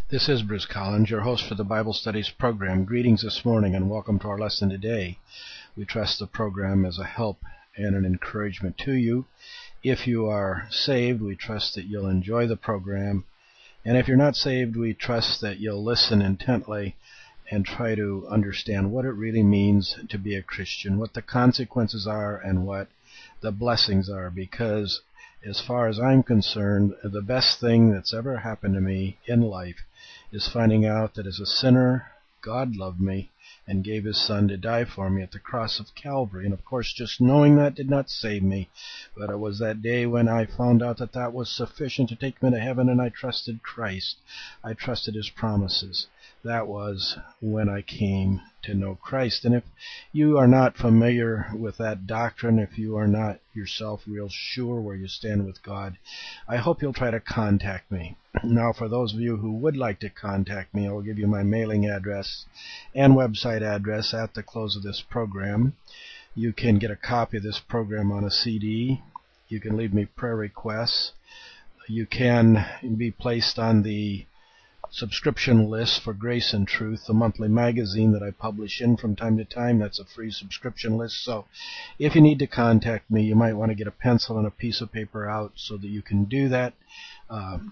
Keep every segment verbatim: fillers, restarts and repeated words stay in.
This is Bruce Collins, your host for the Bible Studies program. Greetings this morning and welcome to our lesson today. We trust the program as a help and an encouragement to you. If you are saved, we trust that you'll enjoy the program. And if you're not saved, we trust that you'll listen intently and try to understand what it really means to be a Christian, what the consequences are and what the blessings are, because as far as I'm concerned, the best thing that's ever happened to me in life is finding out that as a sinner, God loved me and gave his son to die for me at the cross of Calvary. And of course, just knowing that did not save me, but it was that day when I found out that that was sufficient to take me to heaven, and I trusted Christ. I trusted his promises. That was when I came to know Christ. And if you are not familiar with that doctrine, if you are not yourself real sure where you stand with God, I hope you'll try to contact me. Now, for those of you who would like to contact me, I will give you my mailing address and website address at the close of this program. You can get a copy of this program on a C D. You can leave me prayer requests. You can be placed on the subscription list for Grace and Truth, the monthly magazine that I publish in from time to time. That's a free subscription list. So if you need to contact me, you might want to get a pencil and a piece of paper out so that you can do that. Um,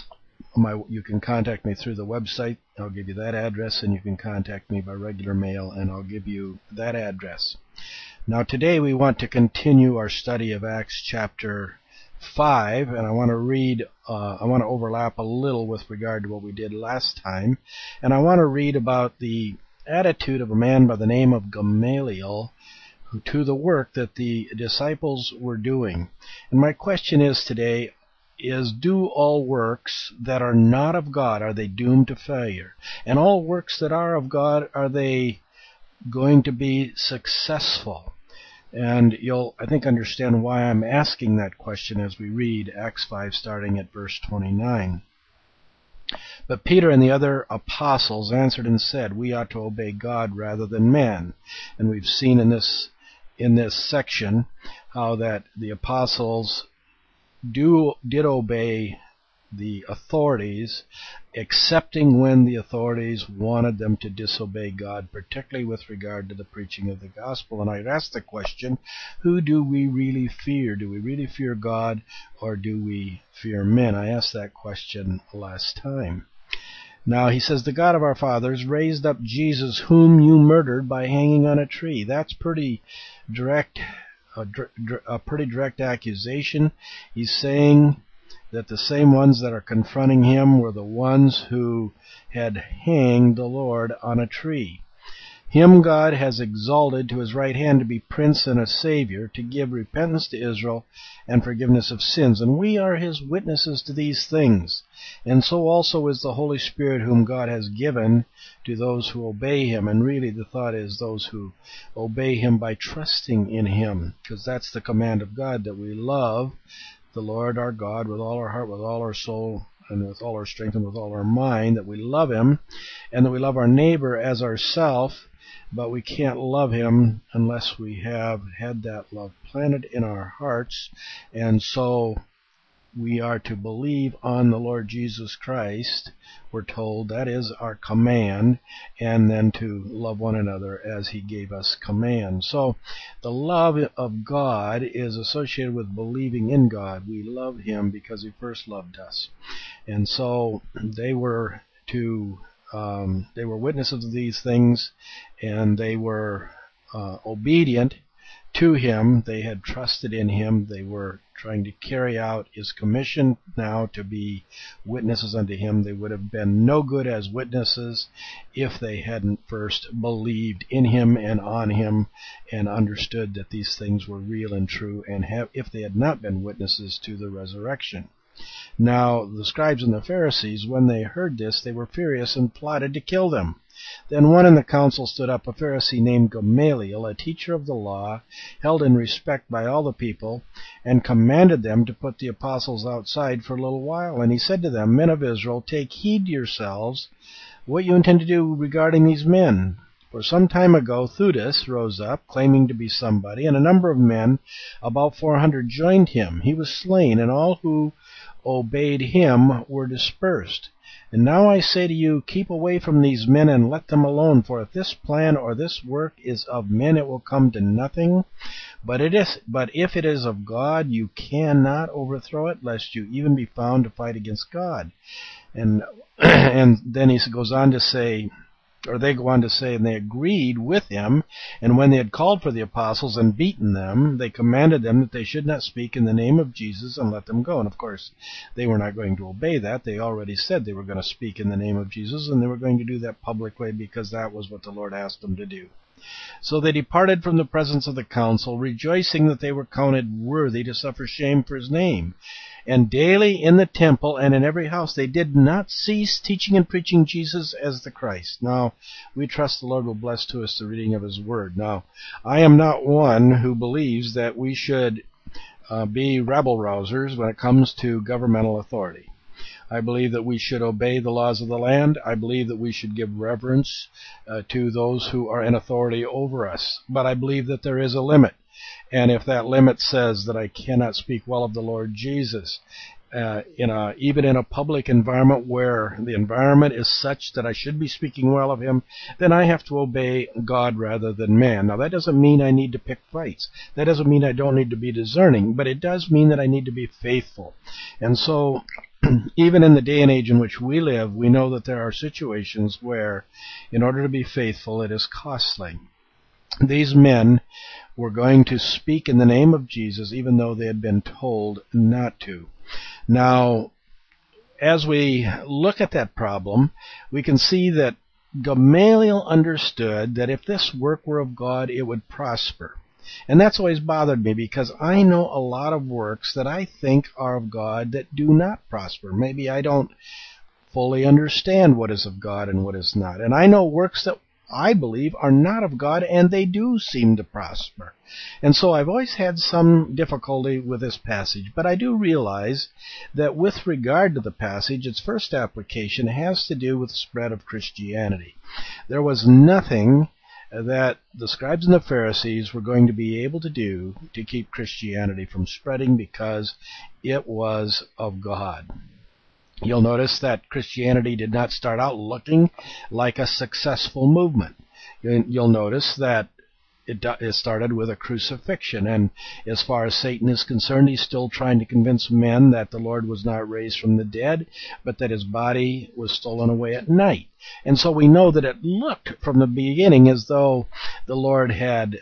my, you can contact me through the website. I'll give you that address, and you can contact me by regular mail, and I'll give you that address. Now today we want to continue our study of Acts chapter five, and I want to read, uh, I want to overlap a little with regard to what we did last time, and I want to read about the attitude of a man by the name of Gamaliel who, to the work that the disciples were doing. And my question is today, is do all works that are not of God, are they doomed to failure? And all works that are of God, are they going to be successful? And you'll, I think, understand why I'm asking that question as we read Acts five, starting at verse twenty-nine. But Peter and the other apostles answered and said, "We ought to obey God rather than men." And we've seen in this in this section how that the apostles do did obey the authorities, excepting when the authorities wanted them to disobey God, particularly with regard to the preaching of the gospel. And I'd ask the question, who do we really fear? Do we really fear God, or do we fear men? I asked that question last time. Now he says, "The God of our fathers raised up Jesus, whom you murdered by hanging on a tree." That's pretty direct, a, a pretty direct accusation. He's saying that the same ones that are confronting him were the ones who had hanged the Lord on a tree. Him God has exalted to his right hand to be Prince and a Savior, to give repentance to Israel and forgiveness of sins. And we are his witnesses to these things. And so also is the Holy Spirit, whom God has given to those who obey him. And really the thought is those who obey him by trusting in him, because that's the command of God, that we love the Lord our God with all our heart, with all our soul, and with all our strength, and with all our mind, that we love him, and that we love our neighbor as ourself. But we can't love him unless we have had that love planted in our hearts. And so we are to believe on the Lord Jesus Christ, we're told. That is our command, and then to love one another as he gave us command. So the love of God is associated with believing in God. We love him because he first loved us. And so they were to um, they were witnesses of these things, and they were uh, obedient to him. They had trusted in him. They were trying to carry out his commission now to be witnesses unto him. They would have been no good as witnesses if they hadn't first believed in him and on him and understood that these things were real and true, and have, if they had not been witnesses to the resurrection. Now the scribes and the Pharisees, when they heard this, they were furious and plotted to kill them. Then one in the council stood up, a Pharisee named Gamaliel, a teacher of the law, held in respect by all the people, and commanded them to put the apostles outside for a little while. And he said to them, "Men of Israel, take heed to yourselves what you intend to do regarding these men. For some time ago Theudas rose up, claiming to be somebody, and a number of men, about four hundred, joined him. He was slain, and all who obeyed him were dispersed. And now I say to you, keep away from these men and let them alone, for if this plan or this work is of men, it will come to nothing. But it is, but if it is of God, you cannot overthrow it, lest you even be found to fight against God. And and then he goes on to say, or they go on to say, and they agreed with him, and when they had called for the apostles and beaten them, they commanded them that they should not speak in the name of Jesus and let them go. And of course, they were not going to obey that. They already said they were going to speak in the name of Jesus, and they were going to do that publicly because that was what the Lord asked them to do. So they departed from the presence of the council, rejoicing that they were counted worthy to suffer shame for his name. And daily in the temple and in every house they did not cease teaching and preaching Jesus as the Christ. Now, we trust the Lord will bless to us the reading of his word. Now, I am not one who believes that we should uh, be rabble-rousers when it comes to governmental authority. I believe that we should obey the laws of the land. I believe that we should give reverence uh, to those who are in authority over us. But I believe that there is a limit. And if that limit says that I cannot speak well of the Lord Jesus, uh, in a, even in a public environment where the environment is such that I should be speaking well of him, then I have to obey God rather than man. Now, that doesn't mean I need to pick fights. That doesn't mean I don't need to be discerning, but it does mean that I need to be faithful. And so, even in the day and age in which we live, we know that there are situations where, in order to be faithful, it is costly. These men were going to speak in the name of Jesus, even though they had been told not to. Now, as we look at that problem, we can see that Gamaliel understood that if this work were of God, it would prosper. And that's always bothered me, because I know a lot of works that I think are of God that do not prosper. Maybe I don't fully understand what is of God and what is not. And I know works that I believe are not of God, and they do seem to prosper. And so I've always had some difficulty with this passage, but I do realize that with regard to the passage, its first application has to do with the spread of Christianity. There was nothing that the scribes and the Pharisees were going to be able to do to keep Christianity from spreading, because it was of God. You'll notice that Christianity did not start out looking like a successful movement. You'll notice that it started with a crucifixion, and as far as Satan is concerned, he's still trying to convince men that the Lord was not raised from the dead, but that his body was stolen away at night. And so we know that it looked from the beginning as though the Lord had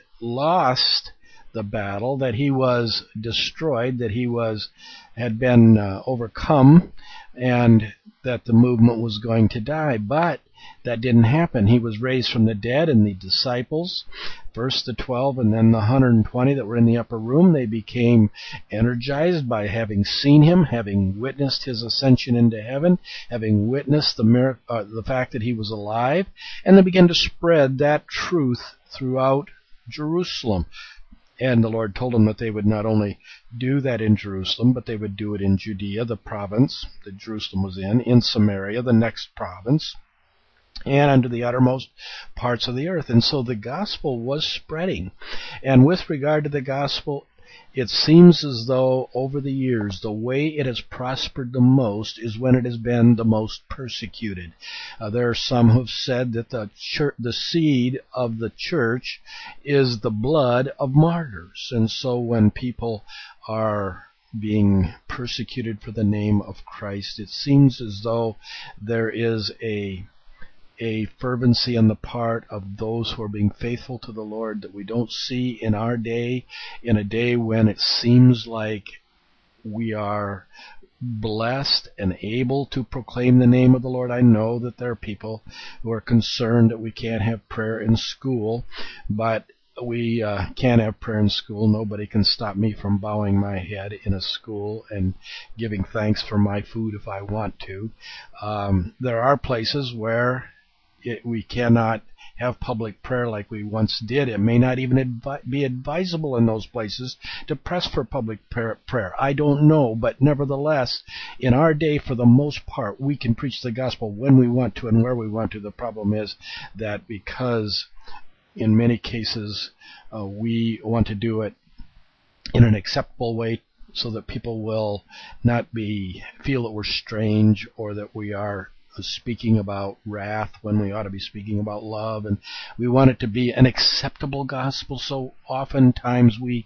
lost the battle, that he was destroyed, that he was had been uh, overcome, and that the movement was going to die. But that didn't happen. He was raised from the dead, and the disciples, first the twelve and then the one hundred twenty that were in the upper room, they became energized by having seen him, having witnessed his ascension into heaven, having witnessed the miracle, uh, the fact that he was alive, and they began to spread that truth throughout Jerusalem. And the Lord told them that they would not only do that in Jerusalem, but they would do it in Judea, the province that Jerusalem was in, in Samaria, the next province, and unto the uttermost parts of the earth. And so the gospel was spreading. And with regard to the gospel, it seems as though over the years, the way it has prospered the most is when it has been the most persecuted. Uh, there are some who have said that the church, the seed of the church is the blood of martyrs. And so when people are being persecuted for the name of Christ, it seems as though there is a a fervency on the part of those who are being faithful to the Lord that we don't see in our day, in a day when it seems like we are blessed and able to proclaim the name of the Lord. I know that there are people who are concerned that we can't have prayer in school, but we uh, can't have prayer in school. Nobody can stop me from bowing my head in a school and giving thanks for my food if I want to. Um, there are places where It, we cannot have public prayer like we once did. It may not even advi- be advisable in those places to press for public prayer. I don't know, but nevertheless, in our day, for the most part, we can preach the gospel when we want to and where we want to. The problem is that because in many cases uh, we want to do it in an acceptable way so that people will not be feel that we're strange or that we are speaking about wrath when we ought to be speaking about love, and we want it to be an acceptable gospel. So oftentimes we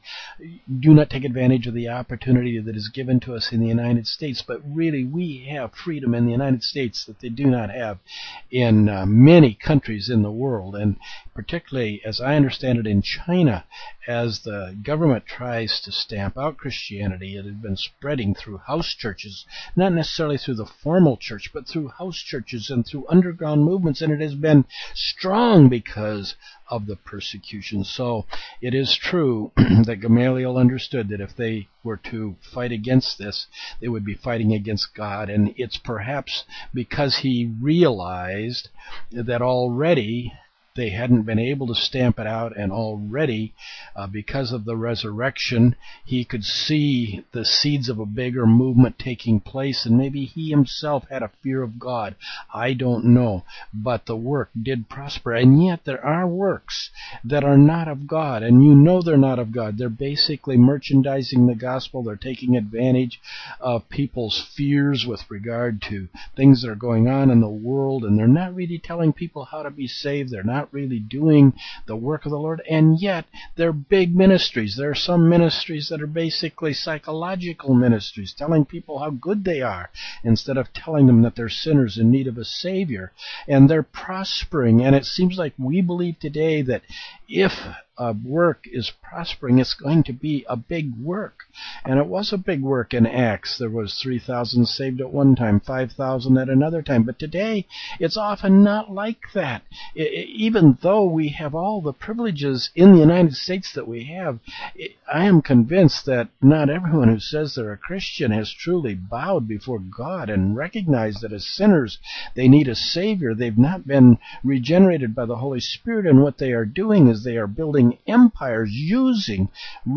do not take advantage of the opportunity that is given to us in the United States, but really we have freedom in the United States that they do not have in uh, many countries in the world, and particularly, as I understand it, in China, as the government tries to stamp out Christianity. It has been spreading through house churches, not necessarily through the formal church, but through house churches and through underground movements, and it has been strong because of the persecution. So it is true that Gamaliel understood that if they were to fight against this, they would be fighting against God, and it's perhaps because he realized that already they hadn't been able to stamp it out, and already, uh, because of the resurrection, he could see the seeds of a bigger movement taking place, and maybe he himself had a fear of God. I don't know, but the work did prosper, and yet there are works that are not of God, and you know they're not of God. They're basically merchandising the gospel. They're taking advantage of people's fears with regard to things that are going on in the world, and they're not really telling people how to be saved. They're not really doing the work of the Lord, and yet they're big ministries. There are some ministries that are basically psychological ministries, telling people how good they are instead of telling them that they're sinners in need of a Savior, and they're prospering. And it seems like we believe today that if a work is prospering, it's going to be a big work. And it was a big work in Acts. There was three thousand saved at one time, five thousand at another time. But today, it's often not like that. I, even though we have all the privileges in the United States that we have, I am convinced that not everyone who says they're a Christian has truly bowed before God and recognized that as sinners, they need a Savior. They've not been regenerated by the Holy Spirit, and what they are doing is they are building empires using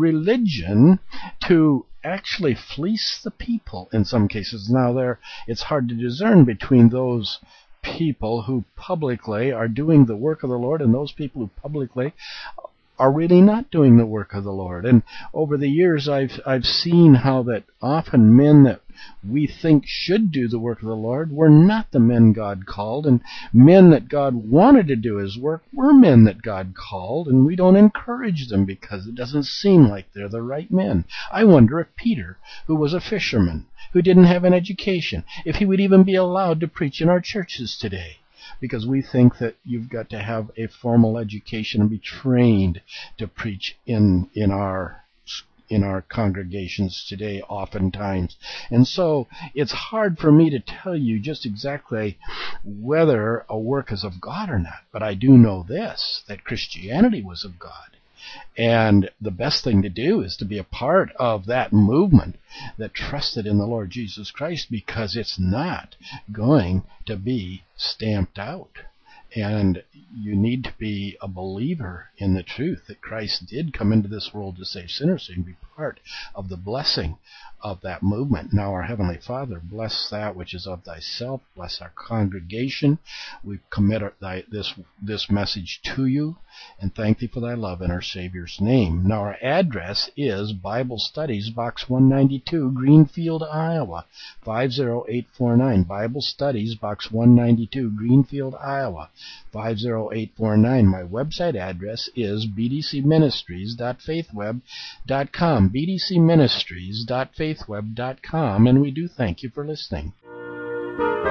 religion to actually fleece the people in some cases. Now, there it's hard to discern between those people who publicly are doing the work of the Lord and those people who publicly are really not doing the work of the Lord. And over the years, I've I've seen how that often men that we think should do the work of the Lord were not the men God called, and men that God wanted to do his work were men that God called, and we don't encourage them because it doesn't seem like they're the right men. I wonder if Peter, who was a fisherman, who didn't have an education, if he would even be allowed to preach in our churches today. Because we think that you've got to have a formal education and be trained to preach in in our in our congregations today oftentimes. And so it's hard for me to tell you just exactly whether a work is of God or not. But I do know this, that Christianity was of God. And the best thing to do is to be a part of that movement that trusted in the Lord Jesus Christ, because it's not going to be stamped out. And you need to be a believer in the truth that Christ did come into this world to save sinners, so you can be part of the blessing of that movement. Now, our Heavenly Father, bless that which is of thyself. Bless our congregation. We commit our, thy, this, this message to you and thank thee for thy love in our Savior's name. Now, our address is Bible Studies, Box one ninety-two, Greenfield, Iowa, five oh eight four nine. Bible Studies, Box one ninety-two, Greenfield, Iowa, five oh eight four nine. My website address is b d c ministries dot faithweb dot com, b d c ministries dot faithweb dot com, and we do thank you for listening.